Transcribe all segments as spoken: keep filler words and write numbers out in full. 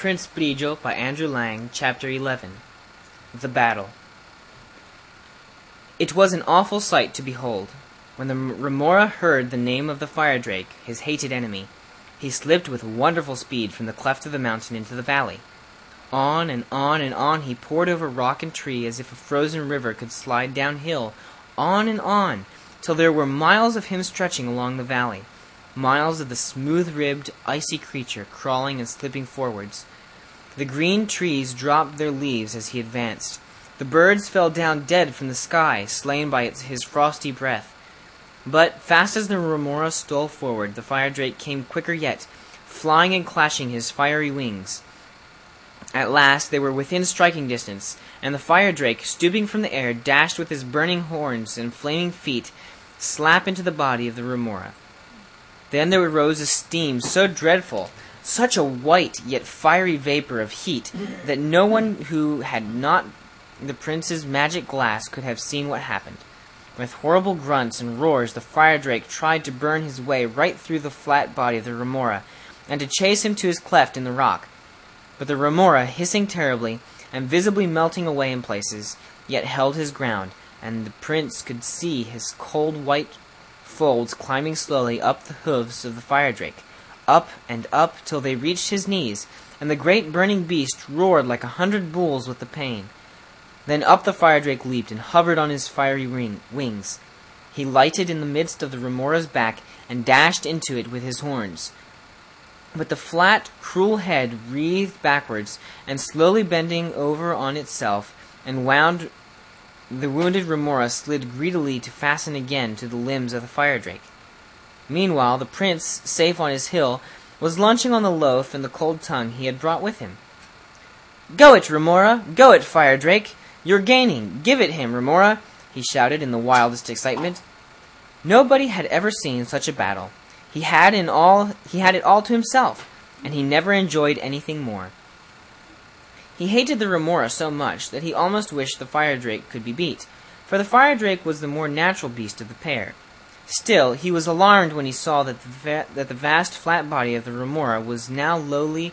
Prince Brigio by Andrew Lang, Chapter eleven. The Battle. It was an awful sight to behold. When the Remora heard the name of the fire drake, his hated enemy, he slipped with wonderful speed from the cleft of the mountain into the valley. On and on and on he poured over rock and tree as if a frozen river could slide downhill, on and on, till there were miles of him stretching along the valley, miles of the smooth-ribbed, icy creature crawling and slipping forwards. The green trees dropped their leaves as he advanced. The birds fell down dead from the sky, slain by its, his frosty breath. But fast as the Remora stole forward, the fire drake came quicker yet, flying and clashing his fiery wings. At last they were within striking distance, and the fire drake, stooping from the air, dashed with his burning horns and flaming feet slap into the body of the Remora. Then there arose a steam so dreadful, such a white yet fiery vapor of heat, that no one who had not the prince's magic glass could have seen what happened. With horrible grunts and roars, the fire drake tried to burn his way right through the flat body of the Remora, and to chase him to his cleft in the rock. But the Remora, hissing terribly, and visibly melting away in places, yet held his ground, and the prince could see his cold white folds climbing slowly up the hooves of the fire drake, up and up till they reached his knees, and the great burning beast roared like a hundred bulls with the pain. Then up the fire drake leaped and hovered on his fiery ring, wings. He lighted in the midst of the Remora's back and dashed into it with his horns. But the flat, cruel head wreathed backwards, and slowly bending over on itself, and wound the wounded Remora slid greedily to fasten again to the limbs of the fire drake. Meanwhile, the prince, safe on his hill, was lunching on the loaf and the cold tongue he had brought with him. "Go it, Remora! Go it, fire drake! You're gaining! Give it him, Remora!" he shouted in the wildest excitement. Nobody had ever seen such a battle. He had in all he had it all to himself, and he never enjoyed anything more. He hated the Remora so much that he almost wished the fire drake could be beat, for the fire drake was the more natural beast of the pair. Still, he was alarmed when he saw that the, va- that the vast flat body of the Remora was now lowly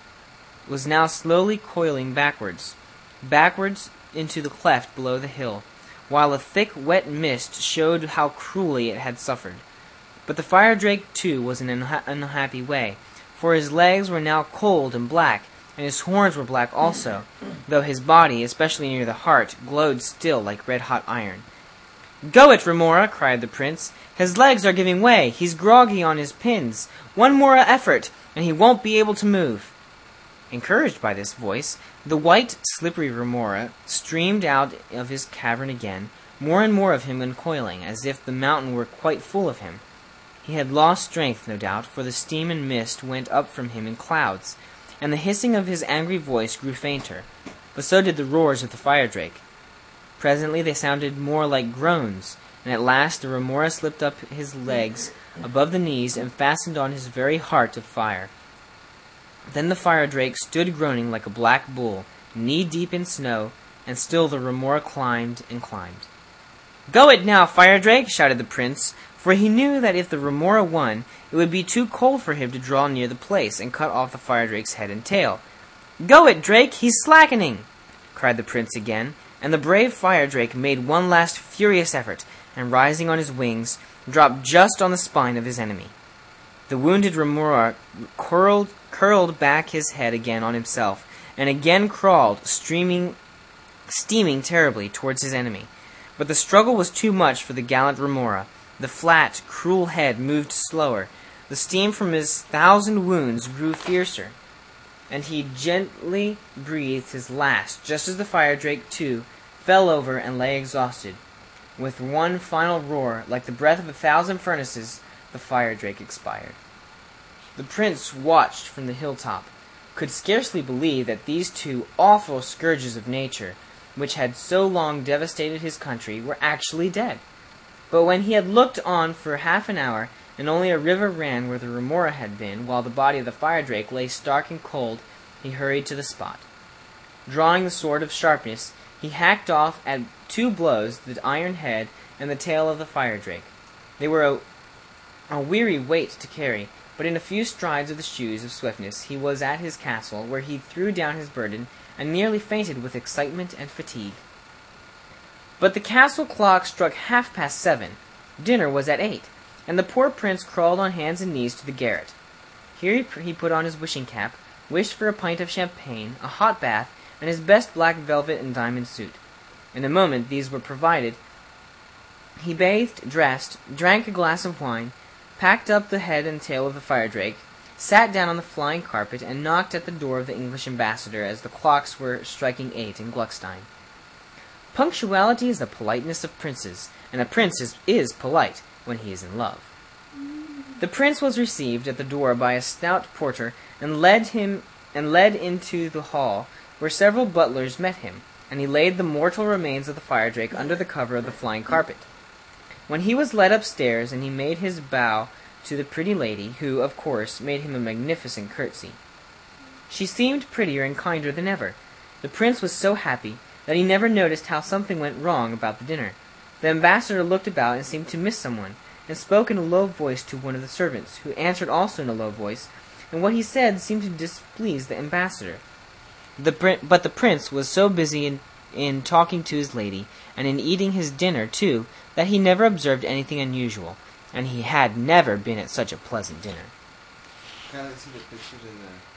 was now slowly coiling backwards, backwards into the cleft below the hill, while a thick, wet mist showed how cruelly it had suffered. But the fire drake, too, was in an unha- unhappy way, for his legs were now cold and black, and his horns were black also, though his body, especially near the heart, glowed still like red-hot iron. "Go it, Remora!" cried the prince. "His legs are giving way. He's groggy on his pins. One more effort, and he won't be able to move." Encouraged by this voice, the white, slippery Remora streamed out of his cavern again, more and more of him uncoiling, as if the mountain were quite full of him. He had lost strength, no doubt, for the steam and mist went up from him in clouds, and the hissing of his angry voice grew fainter, but so did the roars of the fire drake. Presently they sounded more like groans, and at last the Remora slipped up his legs above the knees and fastened on his very heart of fire. Then the fire drake stood groaning like a black bull, knee-deep in snow, and still the Remora climbed and climbed. "Go it now, fire drake!" shouted the prince, for he knew that if the Remora won, it would be too cold for him to draw near the place and cut off the fire drake's head and tail. "Go it, drake! He's slackening!" cried the prince again, and the brave fire drake made one last furious effort, and rising on his wings, dropped just on the spine of his enemy. The wounded Remora curled, curled back his head again on himself, and again crawled, streaming, steaming terribly, towards his enemy. But the struggle was too much for the gallant Remora. The flat, cruel head moved slower. The steam from his thousand wounds grew fiercer, and he gently breathed his last, just as the fire drake, too, fell over and lay exhausted. With one final roar, like the breath of a thousand furnaces, the fire drake expired. The prince watched from the hilltop, could scarcely believe that these two awful scourges of nature, which had so long devastated his country, were actually dead. But when he had looked on for half an hour, and only a river ran where the Remora had been, while the body of the fire drake lay stark and cold, he hurried to the spot. Drawing the sword of sharpness, he hacked off at two blows the iron head and the tail of the fire drake. They were a, a weary weight to carry, but in a few strides of the shoes of swiftness he was at his castle, where he threw down his burden, and nearly fainted with excitement and fatigue. But the castle clock struck half-past seven. Dinner was at eight, and the poor prince crawled on hands and knees to the garret. Here he put on his wishing-cap, wished for a pint of champagne, a hot bath, and his best black velvet and diamond suit. In a moment these were provided. He bathed, dressed, drank a glass of wine, packed up the head and tail of the fire-drake, sat down on the flying carpet, and knocked at the door of the English ambassador as the clocks were striking eight in Gluckstein. Punctuality is the politeness of princes, and a prince is, is polite when he is in love. The prince was received at the door by a stout porter, and led him and led into the hall, where several butlers met him, and he laid the mortal remains of the fire-drake under the cover of the flying carpet. When he was led upstairs, and he made his bow to the pretty lady, who, of course, made him a magnificent curtsy. She seemed prettier and kinder than ever. The prince was so happy that he never noticed how something went wrong about the dinner. The ambassador looked about and seemed to miss someone, and spoke in a low voice to one of the servants, who answered also in a low voice, and what he said seemed to displease the ambassador. The prin- but the prince was so busy in, in talking to his lady, and in eating his dinner too, that he never observed anything unusual, and he had never been at such a pleasant dinner. Can I see the pictures in the